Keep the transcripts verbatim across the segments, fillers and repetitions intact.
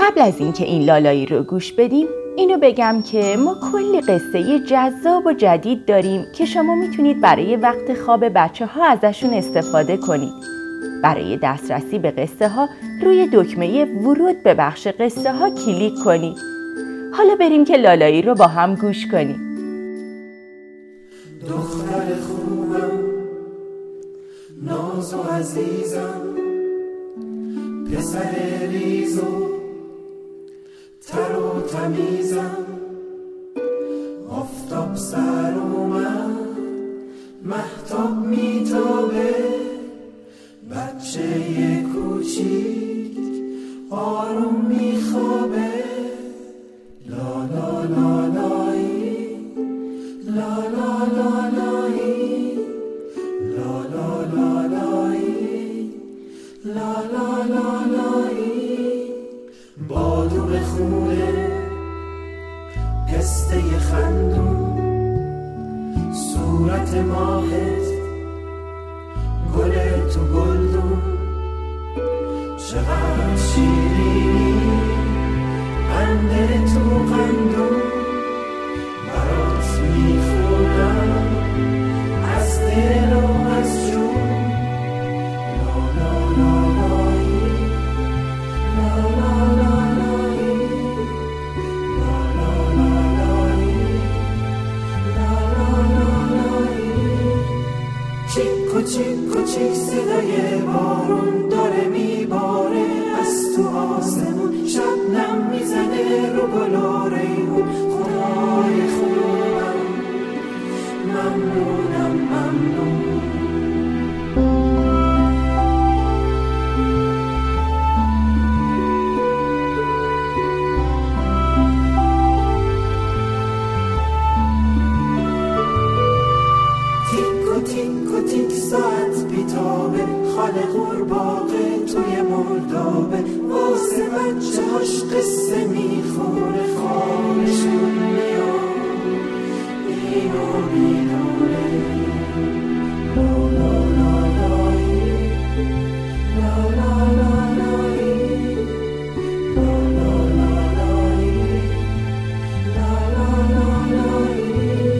قبل از اینکه این لالایی رو گوش بدیم اینو بگم که ما کلی قصه جذاب و جدید داریم که شما میتونید برای وقت خواب بچه ها ازشون استفاده کنید. برای دسترسی به قصه ها روی دکمه ورود به بخش قصه ها کلیک کنید. حالا بریم که لالایی رو با هم گوش کنیم. دختر خوبم، ناز و عزیزم، پسر ریز و تر و تمیزم، آفتاب سر اومد، مهتاب میتابه، بچه یه کوچیک آروم میخوابه. لا لا لا لایی، لا لا لا لایی، لا لا لا لایی، لا لا لا لایی. بادوم خونه، پسته خندون، صورت ماهت، گل تو گلدون، چقدر شیرینی، قنده تو قندون، برات میخونم از دل و از جون. لا لا لا لایی، لا لا لا لایی، لا لا لا لایی، لا لا لا لایی. چیک و چیک و چیک صدای بارون داره میباره از تو آسمون، شبنم میزنه رو گل و ریحون. خدای خوبم، ممنونم ممنون. تیک و تیک و تیک ساعت بیتابه، خاله قورباغه توی مردابه، واسه بچه هاش قصه میخونه، خوابشون میاد اینو میدونه. لا لا لا لایی، لا لا لا لایی، لا لا لا لایی، لا لا لا لایی.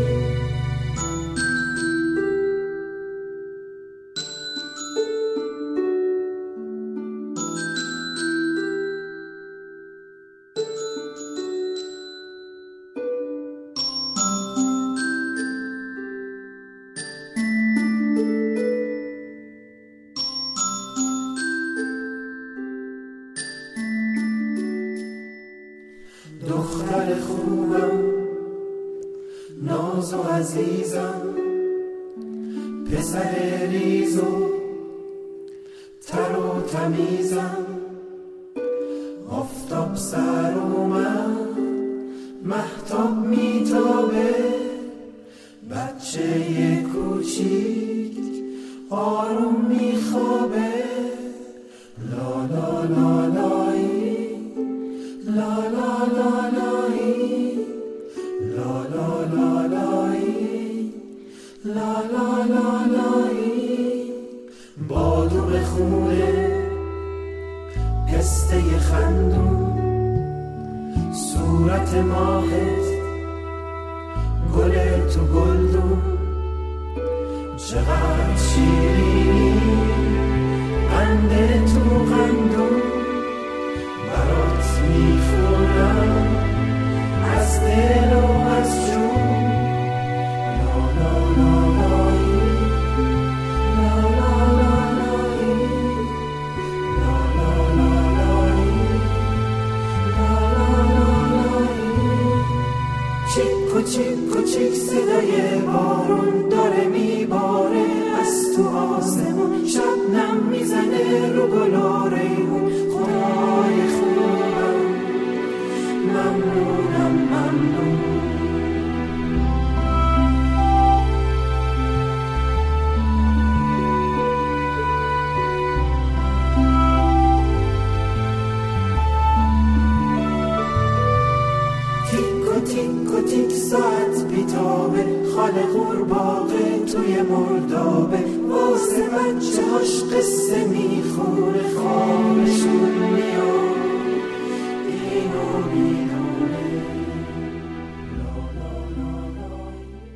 دختر خوبم، ناز و عزیزم، پسر ریز و تر و تمیزم، آفتاب سر اومد، مهتاب میتابه، بچه یه کوچیک آروم میخوابه. لا لا لا لایی، لا لا لا لایی، لا لا لا لایی، لا لا لا لایی. بادوم خونه، پسته خندون، صورت ماهت، گل تو گلدون، چقدر شیرینی، قنده تو قندون، برات میخونم از دل و از جون. لا لا لا لایی، لا لا لا لایی، لا لا لا لایی، لا لا لا لایی. چیک و چیک و چیک صدای بارون داره میباره از تو آسمون، شبنم میزنه رو گل و ریحون. خدای خوبم، ممنونم ممنون. تیک و تیک و تیک ساعت بیتابه، خاله قورباغه توی مردابه، واسه بچه هاش قصه میخونه، خوابشون میاد خریدم